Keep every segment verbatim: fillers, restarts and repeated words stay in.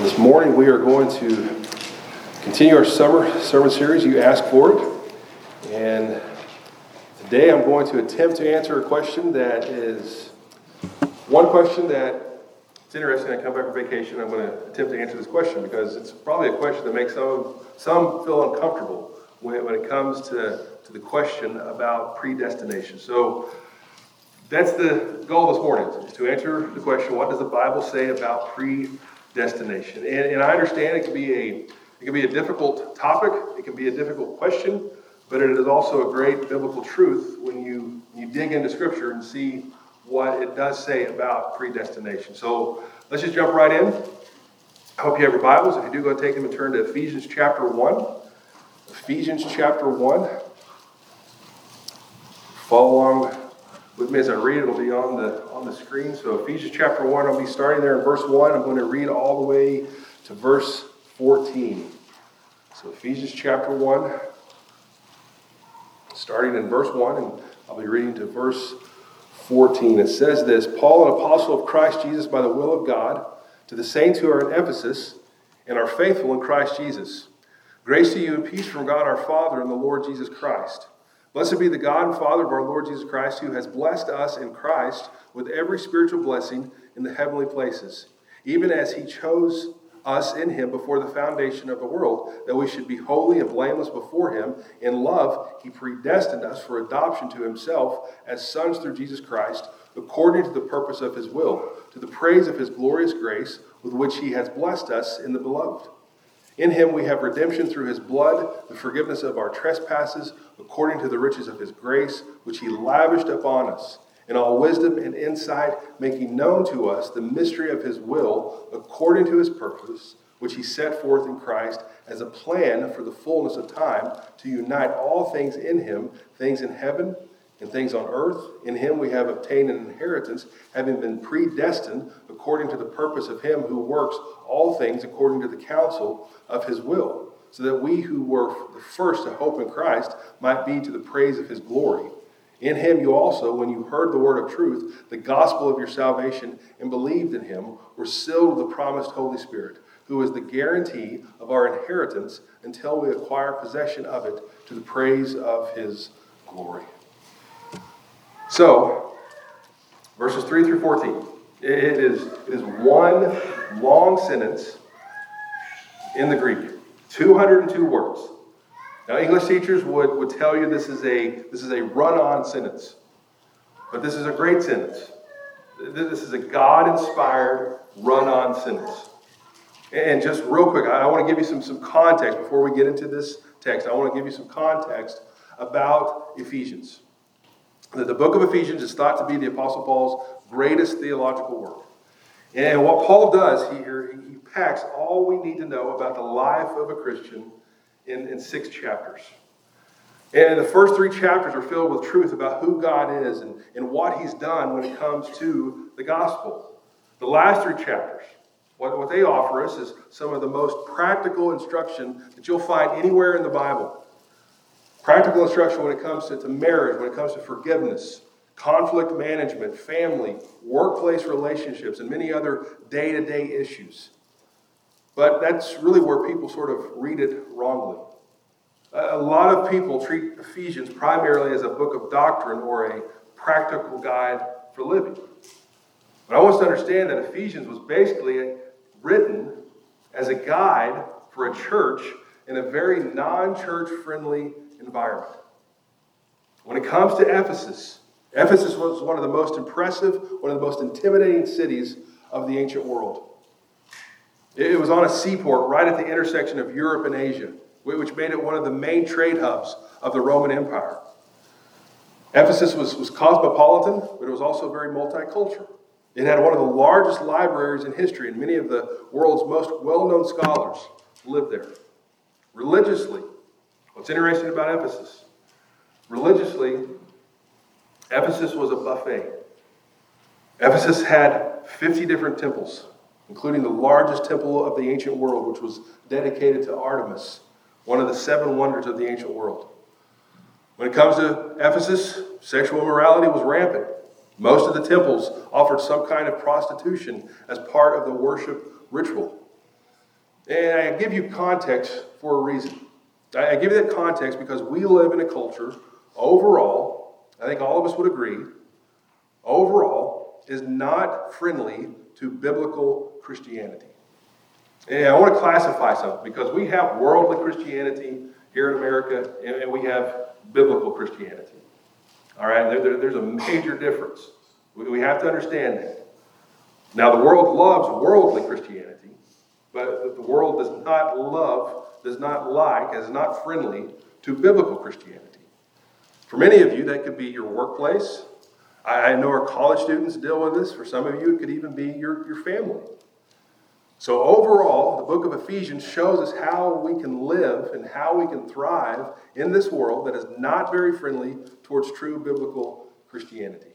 This morning we are going to continue our summer sermon series. You asked for it. And today I'm going to attempt to answer a question that is one question that it's interesting. I come back from vacation. I'm going to attempt to answer this question because it's probably a question that makes some some feel uncomfortable when, when it comes to, to the question about predestination. So that's the goal this morning, is to answer the question, what does the Bible say about predestination? And, and I understand it can be a it can be a difficult topic, it can be a difficult question, but it is also a great biblical truth when you, you dig into Scripture and see what it does say about predestination. So let's just jump right in. I hope you have your Bibles. If you do, go take them and turn to Ephesians chapter one. Ephesians chapter one. Follow along with me as I read. It'll be on the on the screen. So Ephesians chapter one, I'll be starting there in verse one. I'm going to read all the way to verse fourteen. So Ephesians chapter one, starting in verse one, and I'll be reading to verse fourteen. It says this: Paul, an apostle of Christ Jesus by the will of God, to the saints who are in Ephesus and are faithful in Christ Jesus. Grace to you and peace from God our Father and the Lord Jesus Christ. Blessed be the God and Father of our Lord Jesus Christ, who has blessed us in Christ with every spiritual blessing in the heavenly places, even as he chose us in him before the foundation of the world, that we should be holy and blameless before him. In love, he predestined us for adoption to himself as sons through Jesus Christ, according to the purpose of his will, to the praise of his glorious grace, with which he has blessed us in the beloved. In him we have redemption through his blood, the forgiveness of our trespasses, according to the riches of his grace, which he lavished upon us, in all wisdom and insight, making known to us the mystery of his will, according to his purpose, which he set forth in Christ as a plan for the fullness of time, to unite all things in him, things in heaven and things on earth. In him we have obtained an inheritance, having been predestined according to the purpose of him who works all things according to the counsel of his will, so that we who were the first to hope in Christ might be to the praise of his glory. In him you also, when you heard the word of truth, the gospel of your salvation, and believed in him, were sealed with the promised Holy Spirit, who is the guarantee of our inheritance until we acquire possession of it, to the praise of his glory. So, verses three through fourteen. It is, it is one long sentence in the Greek. two hundred two words. Now, English teachers would, would tell you this is a this is a run-on sentence. But this is a great sentence. This is a God-inspired run-on sentence. And just real quick, I want to give you some, some context before we get into this text. I want to give you some context about Ephesians. The book of Ephesians is thought to be the Apostle Paul's greatest theological work. And what Paul does here, he packs all we need to know about the life of a Christian in, in six chapters. And the first three chapters are filled with truth about who God is and, and what he's done when it comes to the gospel. The last three chapters, what, what they offer us is some of the most practical instruction that you'll find anywhere in the Bible. Practical instruction when it comes to, to marriage, when it comes to forgiveness, conflict management, family, workplace relationships, and many other day-to-day issues. But that's really where people sort of read it wrongly. A lot of people treat Ephesians primarily as a book of doctrine or a practical guide for living. But I want us to understand that Ephesians was basically written as a guide for a church in a very non-church friendly environment. When it comes to Ephesus, Ephesus was one of the most impressive, one of the most intimidating cities of the ancient world. It was on a seaport right at the intersection of Europe and Asia, which made it one of the main trade hubs of the Roman Empire. Ephesus was, was cosmopolitan, but it was also very multicultural. It had one of the largest libraries in history, and many of the world's most well-known scholars lived there. Religiously, what's interesting about Ephesus? Religiously, Ephesus was a buffet. Ephesus had fifty different temples, including the largest temple of the ancient world, which was dedicated to Artemis, one of the seven wonders of the ancient world. When it comes to Ephesus, sexual immorality was rampant. Most of the temples offered some kind of prostitution as part of the worship ritual. And I give you context for a reason. I give you that context because we live in a culture, overall, I think all of us would agree, overall, is not friendly to biblical Christianity. And I want to classify something because we have worldly Christianity here in America and we have biblical Christianity. All right, there, there, there's a major difference. We, we have to understand that. Now, the world loves worldly Christianity, but the world does not love, does not like, is not friendly to biblical Christianity. For many of you, that could be your workplace. I, I know our college students deal with this. For some of you, it could even be your, your family. So overall, the book of Ephesians shows us how we can live and how we can thrive in this world that is not very friendly towards true biblical Christianity.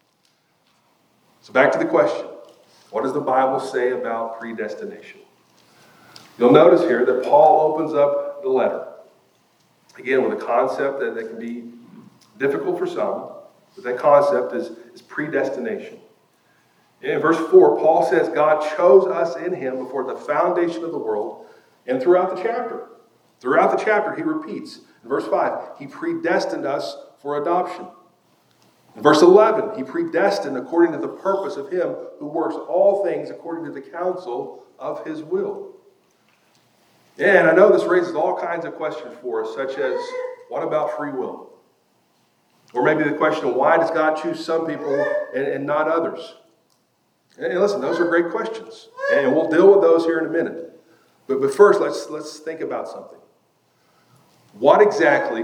So back to the question. What does the Bible say about predestination? You'll notice here that Paul opens up the letter. Again, with a concept that, that can be difficult for some, but that concept is, is predestination. In verse four, Paul says God chose us in him before the foundation of the world. And throughout the chapter, throughout the chapter, he repeats. In verse five, he predestined us for adoption. In verse eleven, he predestined according to the purpose of him who works all things according to the counsel of his will. And I know this raises all kinds of questions for us, such as, what about free will? Or maybe the question, why does God choose some people and, and not others? And listen, those are great questions. And we'll deal with those here in a minute. But, but first, let's, let's think about something. What exactly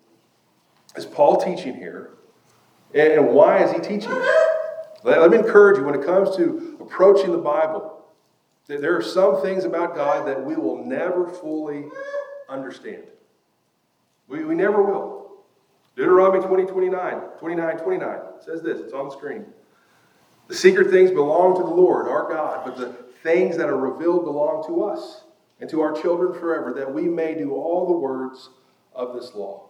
is Paul teaching here? And why is he teaching it? Let, let me encourage you, when it comes to approaching the Bible, that there are some things about God that we will never fully understand. We, we never will. Deuteronomy twenty, twenty-nine, twenty-nine, twenty-nine says this. It's on the screen. The secret things belong to the Lord, our God, but the things that are revealed belong to us and to our children forever, that we may do all the words of this law.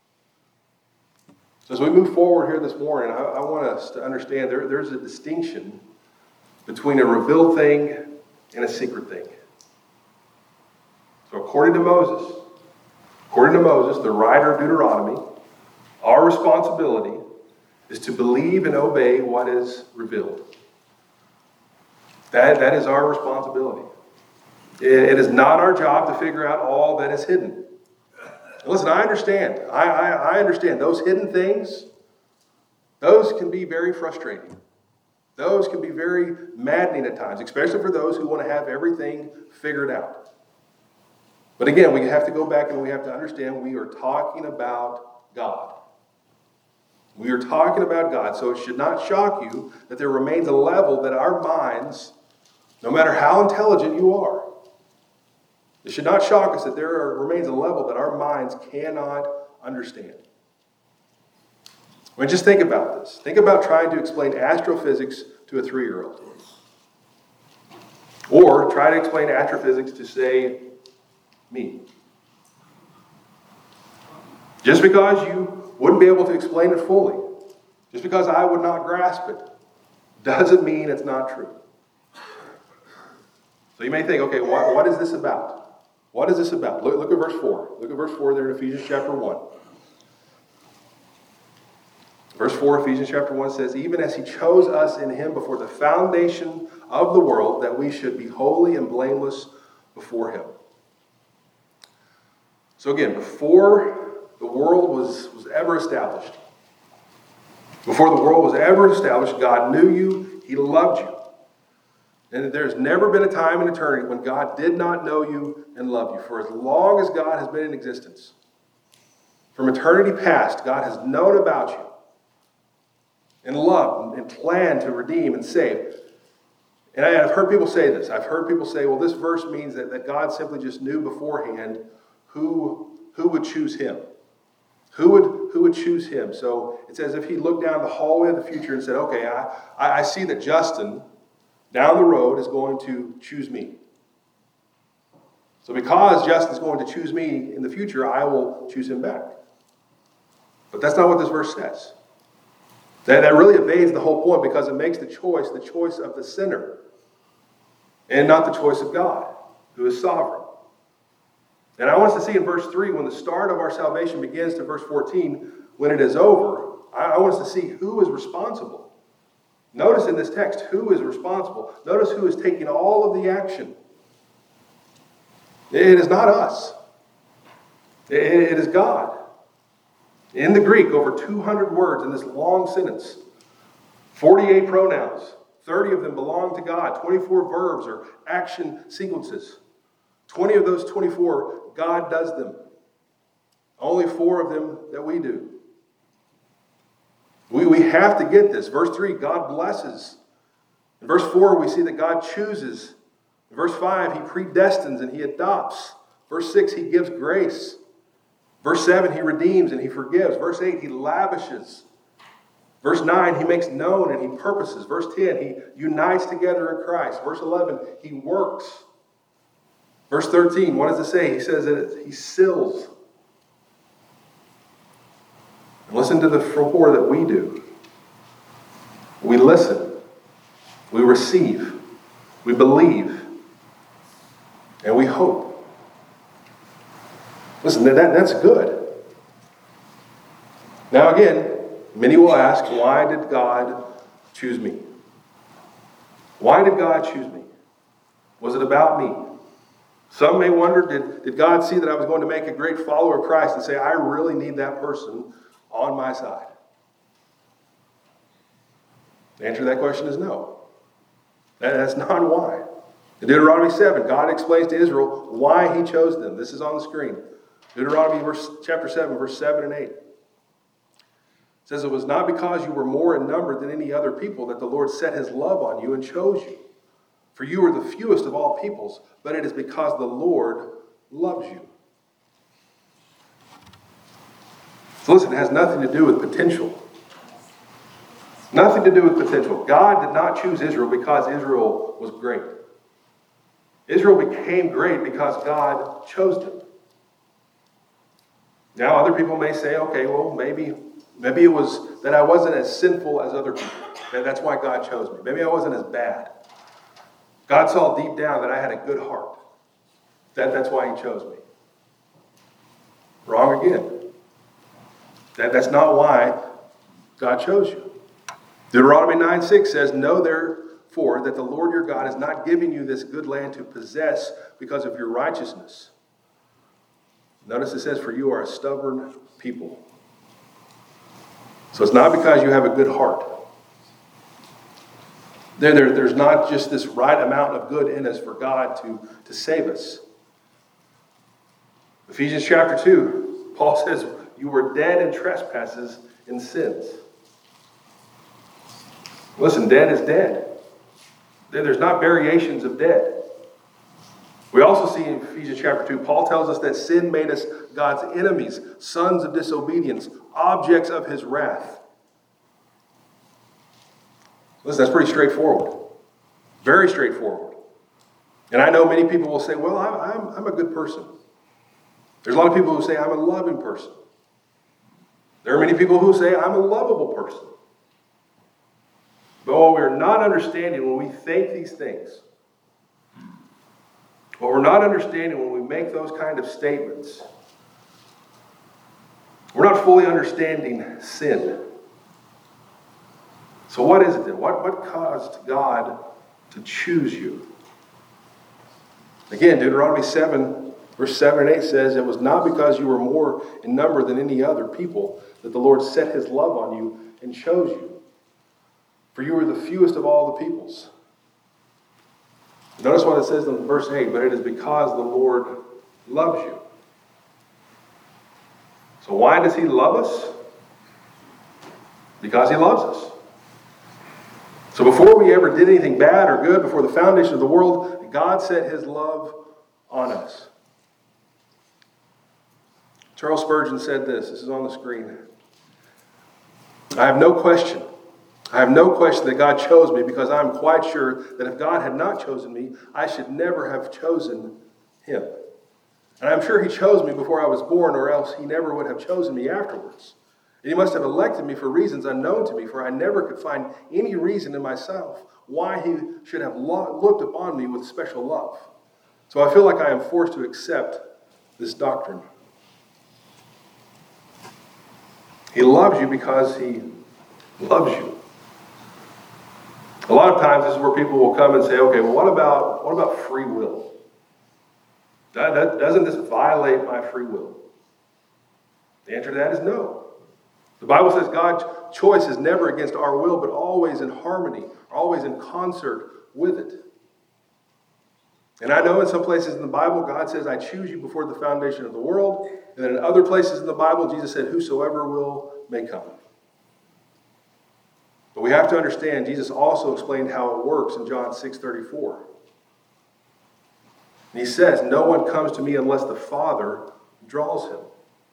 So as we move forward here this morning, I, I want us to understand there, there's a distinction between a revealed thing and a secret thing. So according to Moses, according to Moses, the writer of Deuteronomy, our responsibility is to believe and obey what is revealed. That, that is our responsibility. It, it is not our job to figure out all that is hidden. And listen, I understand. I, I, I understand those hidden things, those can be very frustrating. Those can be very maddening at times, especially for those who want to have everything figured out. But again, we have to go back and we have to understand we are talking about God. We are talking about God, so it should not shock you that there remains a level that our minds, no matter how intelligent you are, it should not shock us that there are, remains a level that our minds cannot understand. I mean, just think about this. Think about trying to explain astrophysics to a three-year-old. Or try to explain astrophysics to, say, me. Just because you wouldn't be able to explain it fully, just because I would not grasp it, doesn't mean it's not true. So you may think, okay, what, what is this about? What is this about? Look, look at verse four. Look at verse four there in Ephesians chapter one. Verse four, Ephesians chapter one says, even as he chose us in him before the foundation of the world, that we should be holy and blameless before him. So again, before the world was, was ever established, before the world was ever established, God knew you, he loved you. And there's never been a time in eternity when God did not know you and love you. For as long as God has been in existence, from eternity past, God has known about you and loved and planned to redeem and save. And I've heard people say this. I've heard people say, well, this verse means that, that God simply just knew beforehand who, who would choose him. Who would, who would choose him? So it's as if he looked down the hallway of the future and said, okay, I, I see that Justin down the road is going to choose me. So because Justin's going to choose me in the future, I will choose him back. But that's not what this verse says. That, that really evades the whole point because it makes the choice the choice of the sinner and not the choice of God, who is sovereign. And I want us to see in verse three, when the start of our salvation begins, to verse fourteen, when it is over, I want us to see who is responsible. Notice in this text, who is responsible. Notice who is taking all of the action. It is not us. It is God. In the Greek, over two hundred words in this long sentence. forty-eight pronouns. thirty of them belong to God. twenty-four verbs or action sequences. twenty of those twenty-four, God does them. Only four of them that we do. We, we have to get this. Verse three, God blesses. In verse four, we see that God chooses. In verse five, he predestines and he adopts. Verse six, he gives grace. Verse seven, he redeems and he forgives. Verse eight, he lavishes. Verse nine, he makes known and he purposes. Verse ten, he unites together in Christ. Verse eleven, he works. Verse thirteen, what does it say? He says that he seals. And listen to the four that we do. We listen. We receive. We believe. And we hope. Listen, that, that's good. Now again, many will ask, why did God choose me? Why did God choose me? Was it about me? Some may wonder, did, did God see that I was going to make a great follower of Christ and say, I really need that person on my side? The answer to that question is no. That, that's not why. In Deuteronomy seven, God explains to Israel why he chose them. This is on the screen. Deuteronomy verse, chapter seven, verse seven and eight. It says, it was not because you were more in number than any other people that the Lord set his love on you and chose you. For you are the fewest of all peoples, but it is because the Lord loves you. So listen, it has nothing to do with potential. Nothing to do with potential. God did not choose Israel because Israel was great. Israel became great because God chose them. Now other people may say, okay, well, maybe, maybe it was that I wasn't as sinful as other people. And that's why God chose me. Maybe I wasn't as bad. God saw deep down that I had a good heart. That, that's why he chose me. Wrong again. That, that's not why God chose you. Deuteronomy nine six says, know therefore that the Lord your God is not giving you this good land to possess because of your righteousness. Notice it says, for you are a stubborn people. So it's not because you have a good heart. There, there, there's not just this right amount of good in us for God to, to save us. Ephesians chapter two, Paul says, you were dead in trespasses and sins. Listen, dead is dead. There's not variations of dead. We also see in Ephesians chapter two, Paul tells us that sin made us God's enemies, sons of disobedience, objects of his wrath. Listen, that's pretty straightforward. Very straightforward. And I know many people will say, well, I'm, I'm a good person. There's a lot of people who say, I'm a loving person. There are many people who say, I'm a lovable person. But what we're not understanding when we think these things, what we're not understanding when we make those kind of statements, we're not fully understanding sin. So what is it then? What, what caused God to choose you? Again, Deuteronomy seven, verse seven and eight says, it was not because you were more in number than any other people that the Lord set his love on you and chose you. For you were the fewest of all the peoples. Notice what it says in verse eight, but it is because the Lord loves you. So why does he love us? Because he loves us. So before we ever did anything bad or good, before the foundation of the world, God set his love on us. Charles Spurgeon said this. This is on the screen. I have no question. I have no question that God chose me because I am quite sure that if God had not chosen me, I should never have chosen him. And I'm sure he chose me before I was born, or else he never would have chosen me afterwards. And he must have elected me for reasons unknown to me, for I never could find any reason in myself why he should have looked upon me with special love. So I feel like I am forced to accept this doctrine. He loves you because he loves you. A lot of times this is where people will come and say, okay, well, what about what about free will? That, that, doesn't this violate my free will? The answer to that is no. The Bible says God's choice is never against our will, but always in harmony, always in concert with it. And I know in some places in the Bible, God says, I choose you before the foundation of the world. And then in other places in the Bible, Jesus said, whosoever will may come. But we have to understand, Jesus also explained how it works in John six thirty-four. And he says, no one comes to me unless the Father draws him.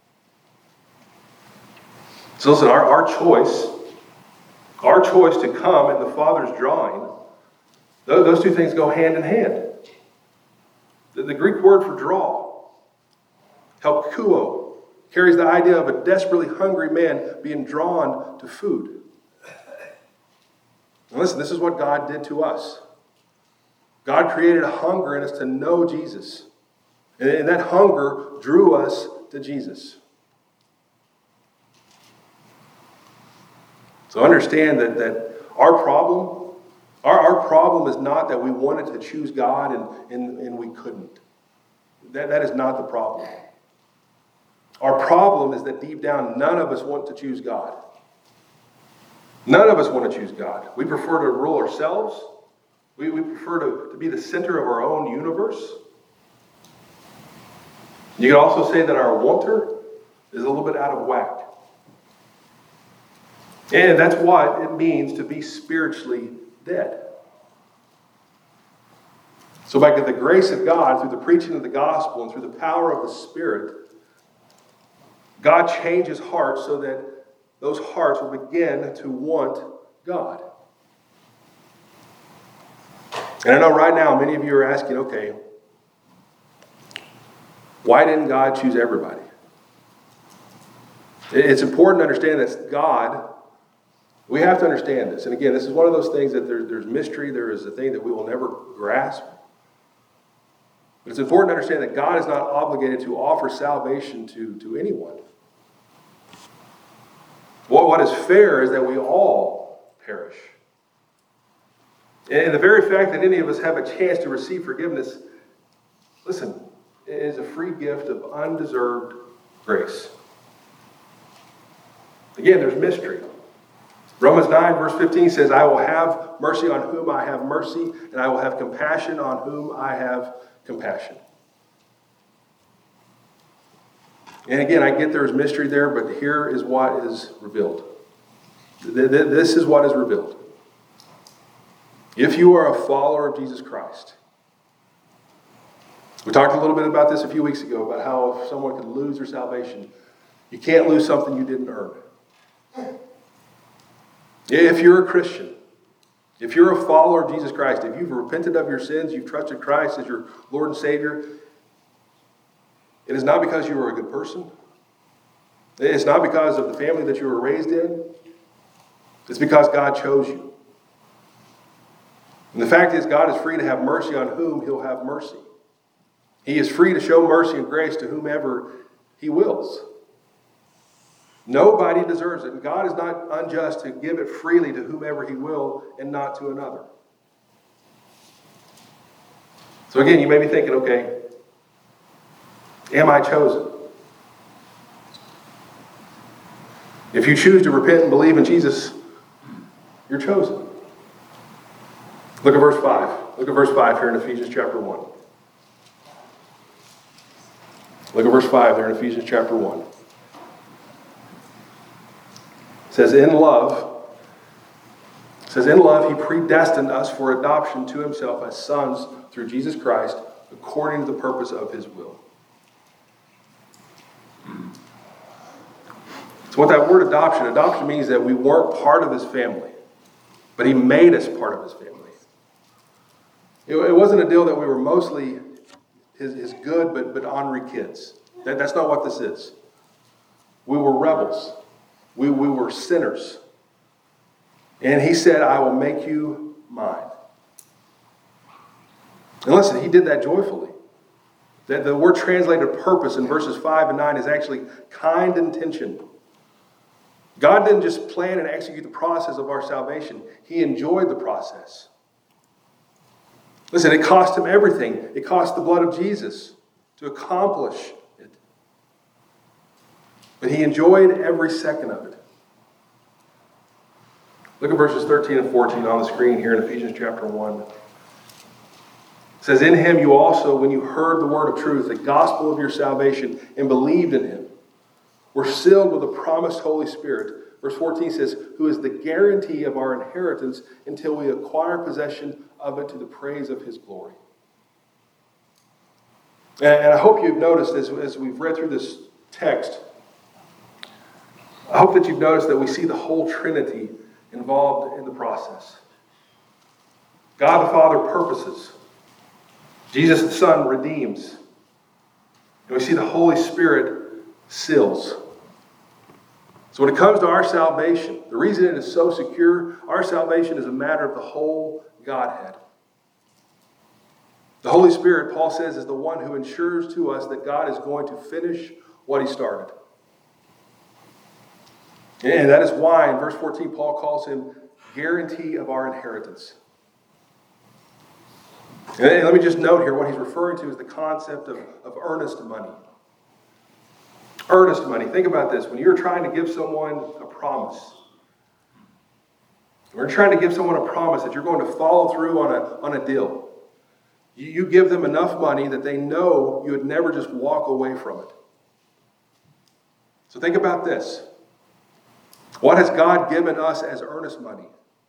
So listen, our, our choice, our choice to come and the Father's drawing, those, those two things go hand in hand. The, the Greek word for draw, helkuo, carries the idea of a desperately hungry man being drawn to food. And listen, this is what God did to us. God created a hunger in us to know Jesus. And, and that hunger drew us to Jesus. So understand that, that our problem, our, our problem is not that we wanted to choose God and, and, and we couldn't. That, that is not the problem. Our problem is that deep down, none of us want to choose God. None of us want to choose God. We prefer to rule ourselves. We, we prefer to, to be the center of our own universe. You could also say that our wanter is a little bit out of whack. And that's what it means to be spiritually dead. So by the grace of God, through the preaching of the gospel and through the power of the Spirit, God changes hearts so that those hearts will begin to want God. And I know right now many of you are asking, okay, why didn't God choose everybody? It's important to understand that God, we have to understand this. And again, this is one of those things that there, there's mystery, there is a thing that we will never grasp. But it's important to understand that God is not obligated to offer salvation to, to anyone. Well, what is fair is that we all perish. And the very fact that any of us have a chance to receive forgiveness, listen, is a free gift of undeserved grace. Again, there's mystery. Romans nine verse fifteen says, I will have mercy on whom I have mercy, and I will have compassion on whom I have compassion. And again, I get there's mystery there, but here is what is revealed. This is what is revealed. If you are a follower of Jesus Christ, we talked a little bit about this a few weeks ago, about how if someone could lose their salvation, you can't lose something you didn't earn. If you're a Christian, if you're a follower of Jesus Christ, if you've repented of your sins, you've trusted Christ as your Lord and Savior, it is not because you were a good person. It's not because of the family that you were raised in. It's because God chose you. And the fact is, God is free to have mercy on whom he'll have mercy. He is free to show mercy and grace to whomever he wills. Nobody deserves it. And God is not unjust to give it freely to whomever he will and not to another. So again, you may be thinking, okay, am I chosen? If you choose to repent and believe in Jesus, you're chosen. Look at verse five. Look at verse five here in Ephesians chapter one. Look at verse five there in Ephesians chapter one. It says, in love, it says, in love, he predestined us for adoption to himself as sons through Jesus Christ, according to the purpose of his will. So what that word adoption, adoption means that we weren't part of his family, but he made us part of his family. It, it wasn't a deal that we were mostly his, his good but, but ornery kids. That, that's not what this is. We were rebels. We, we were sinners. And he said, I will make you mine. And listen, he did that joyfully. That the word translated purpose in verses five and nine is actually kind intention. God didn't just plan and execute the process of our salvation. He enjoyed the process. Listen, it cost him everything. It cost the blood of Jesus to accomplish it. But he enjoyed every second of it. Look at verses thirteen and fourteen on the screen here in Ephesians chapter one. It says, in him you also, when you heard the word of truth, the gospel of your salvation, and believed in him, were sealed with the promised Holy Spirit. Verse fourteen says, who is the guarantee of our inheritance until we acquire possession of it to the praise of his glory. And I hope you've noticed as, as we've read through this text, I hope that you've noticed that we see the whole Trinity involved in the process. God the Father purposes. Jesus the Son redeems. And we see the Holy Spirit seals. So when it comes to our salvation, the reason it is so secure, our salvation is a matter of the whole Godhead. The Holy Spirit, Paul says, is the one who ensures to us that God is going to finish what he started. And that is why in verse fourteen, Paul calls him guarantee of our inheritance. And let me just note here, what he's referring to is the concept of, of earnest money. Earnest money. Think about this. When you're trying to give someone a promise, we're trying to give someone a promise that you're going to follow through on a, on a deal. You, you give them enough money that they know you would never just walk away from it. So think about this. What has God given us as earnest money?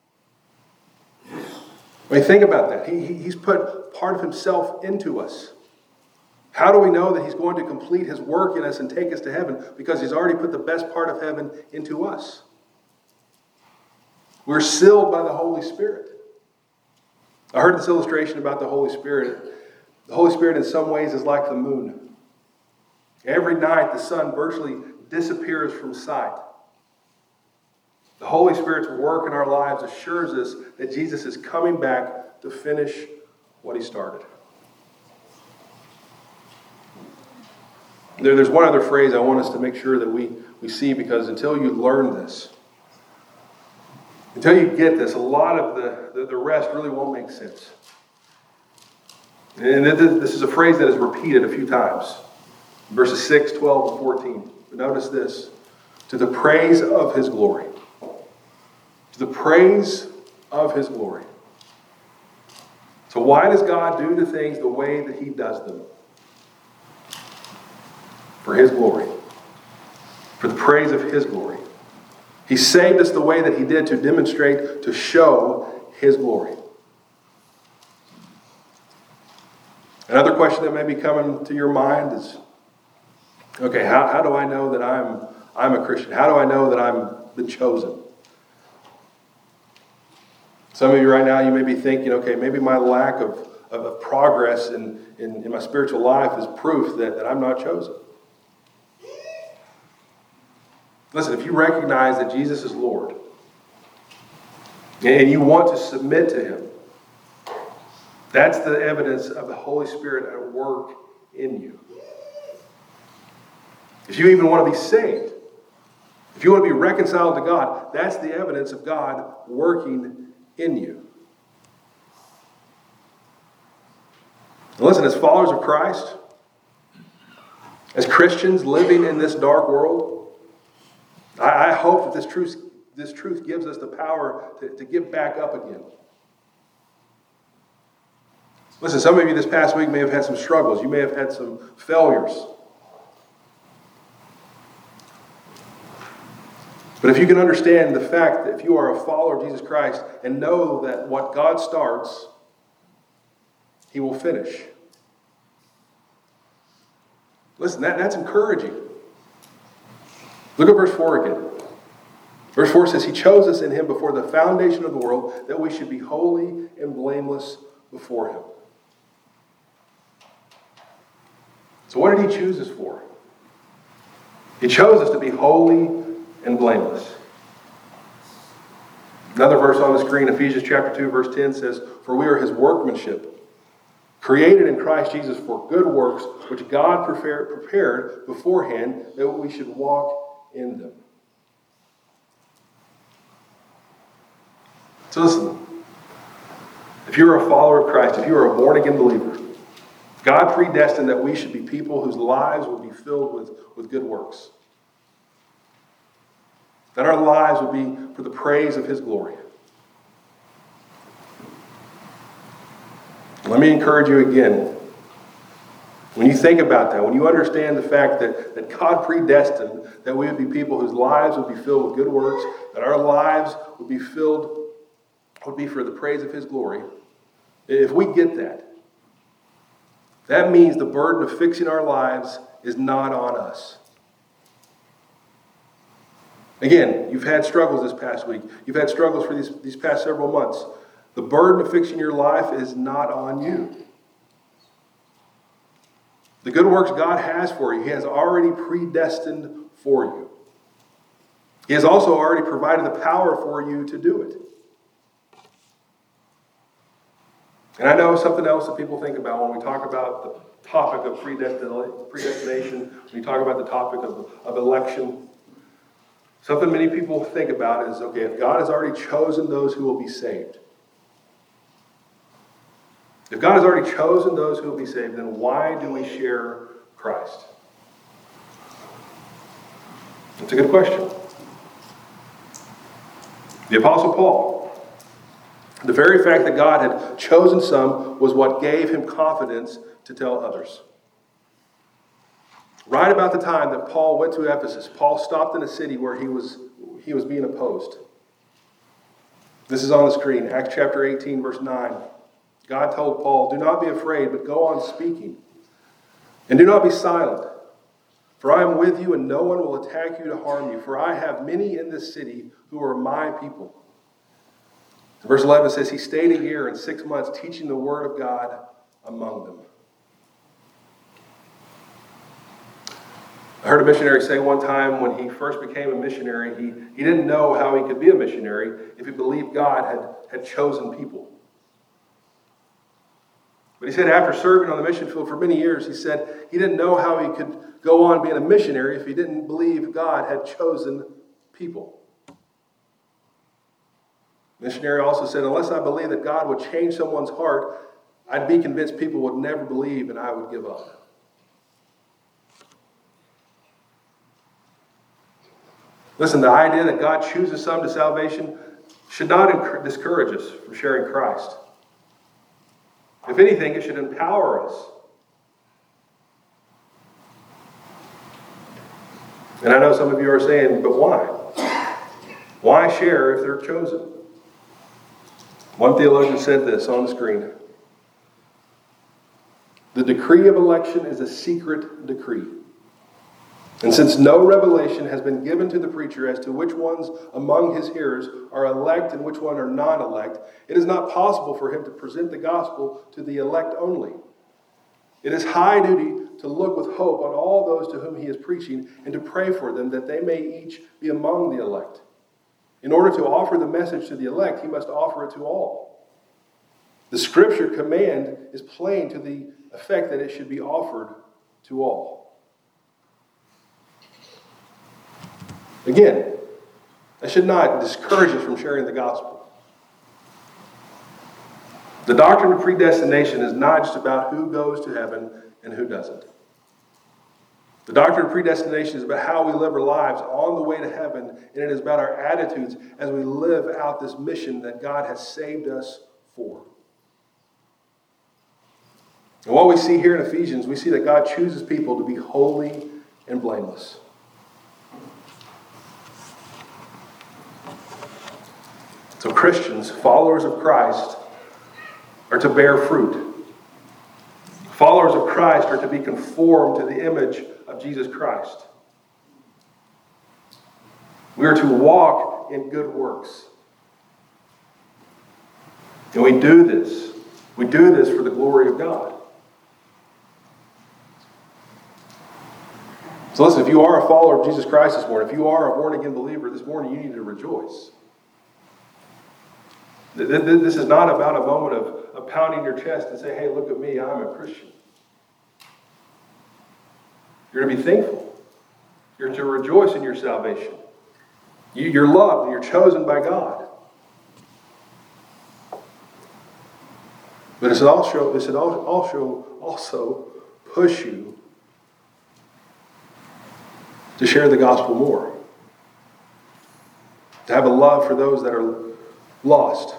I mean, think about that. He, he's put part of himself into us. How do we know that he's going to complete his work in us and take us to heaven? Because he's already put the best part of heaven into us. We're sealed by the Holy Spirit. I heard this illustration about the Holy Spirit. The Holy Spirit in some ways is like the moon. Every night the sun virtually disappears from sight. The Holy Spirit's work in our lives assures us that Jesus is coming back to finish what he started. There, there's one other phrase I want us to make sure that we, we see, because until you learn this, until you get this, a lot of the, the, the rest really won't make sense. And this is a phrase that is repeated a few times. Verses six, twelve, and fourteen. Notice this. To the praise of his glory. To the praise of his glory. So why does God do the things the way that he does them? For his glory. For the praise of his glory. He saved us the way that he did to demonstrate, to show his glory. Another question that may be coming to your mind is, okay, how, how do I know that I'm, I'm a Christian? How do I know that I'm the chosen? Some of you right now, you may be thinking, okay, maybe my lack of, of, of progress in, in, in my spiritual life is proof that, that I'm not chosen. Listen, if you recognize that Jesus is Lord, and you want to submit to him, that's the evidence of the Holy Spirit at work in you. If you even want to be saved, if you want to be reconciled to God, that's the evidence of God working in you. And listen, as followers of Christ, as Christians living in this dark world, I, I hope that this truth, this truth gives us the power to, to get back up again. Listen, some of you this past week may have had some struggles. You may have had some failures. But if you can understand the fact that if you are a follower of Jesus Christ and know that what God starts, he will finish. Listen, that, that's encouraging. Look at verse four again. Verse four says, he chose us in him before the foundation of the world that we should be holy and blameless before him. So what did he choose us for? He chose us to be holy and blameless. Another verse on the screen, Ephesians chapter two, verse ten says, for we are his workmanship, created in Christ Jesus for good works, which God prepared beforehand that we should walk in them. So listen, if you're a follower of Christ, if you are a born-again believer, God predestined that we should be people whose lives would be filled with, with good works. That our lives would be for the praise of His glory. Let me encourage you again. When you think about that, when you understand the fact that, that God predestined that we would be people whose lives would be filled with good works, that our lives would be filled, would be for the praise of His glory, if we get that, that means the burden of fixing our lives is not on us. Again, you've had struggles this past week. You've had struggles for these, these past several months. The burden of fixing your life is not on you. The good works God has for you, He has already predestined for you. He has also already provided the power for you to do it. And I know something else that people think about when we talk about the topic of predestination, when we talk about the topic of, of election. Something many people think about is, okay, if God has already chosen those who will be saved, if God has already chosen those who will be saved, then why do we share Christ? That's a good question. The Apostle Paul, the very fact that God had chosen some was what gave him confidence to tell others. Right about the time that Paul went to Ephesus, Paul stopped in a city where he was, he was being opposed. This is on the screen, Acts chapter eighteen, verse nine. God told Paul, "Do not be afraid, but go on speaking. And do not be silent. For I am with you, and no one will attack you to harm you. For I have many in this city who are my people." Verse eleven says, "He stayed a year and six months teaching the word of God among them." I heard a missionary say one time when he first became a missionary, he, he didn't know how he could be a missionary if he believed God had, had chosen people. But he said after serving on the mission field for many years, he said he didn't know how he could go on being a missionary if he didn't believe God had chosen people. The missionary also said, unless I believe that God would change someone's heart, I'd be convinced people would never believe and I would give up. Listen, the idea that God chooses some to salvation should not discourage us from sharing Christ. If anything, it should empower us. And I know some of you are saying, but why? Why share if they're chosen? One theologian said this on the screen. The decree of election is a secret decree. And since no revelation has been given to the preacher as to which ones among his hearers are elect and which one are non-elect, it is not possible for him to present the gospel to the elect only. It is high duty to look with hope on all those to whom he is preaching and to pray for them that they may each be among the elect. In order to offer the message to the elect, he must offer it to all. The scripture command is plain to the effect that it should be offered to all. Again, that should not discourage us from sharing the gospel. The doctrine of predestination is not just about who goes to heaven and who doesn't. The doctrine of predestination is about how we live our lives on the way to heaven, and it is about our attitudes as we live out this mission that God has saved us for. And what we see here in Ephesians, we see that God chooses people to be holy and blameless. So Christians, followers of Christ, are to bear fruit. Followers of Christ are to be conformed to the image of Jesus Christ. We are to walk in good works. And we do this. We do this for the glory of God. So listen, if you are a follower of Jesus Christ this morning, if you are a born-again believer this morning, you need to rejoice. This is not about a moment of, of pounding your chest and say, hey, look at me, I'm a Christian. You're to be thankful. You're to rejoice in your salvation. You, you're loved and you're chosen by God. But it should also, it should also, also push you to share the gospel more. To have a love for those that are lost.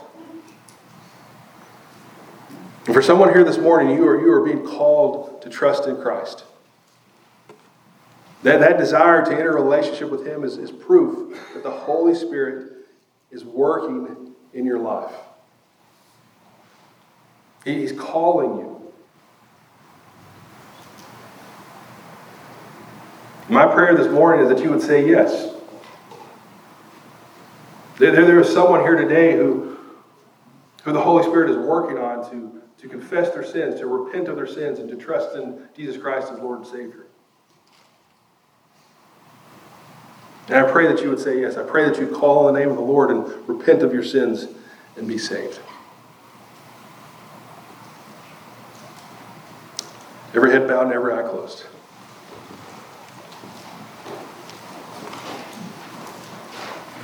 And for someone here this morning, you are, you are being called to trust in Christ. That, that desire to enter a relationship with Him is, is proof that the Holy Spirit is working in your life. He's calling you. My prayer this morning is that you would say yes. There, there is someone here today who, who the Holy Spirit is working on to, to confess their sins, to repent of their sins, and to trust in Jesus Christ as Lord and Savior. And I pray that you would say yes. I pray that you would call on the name of the Lord and repent of your sins and be saved. Every head bowed and every eye closed.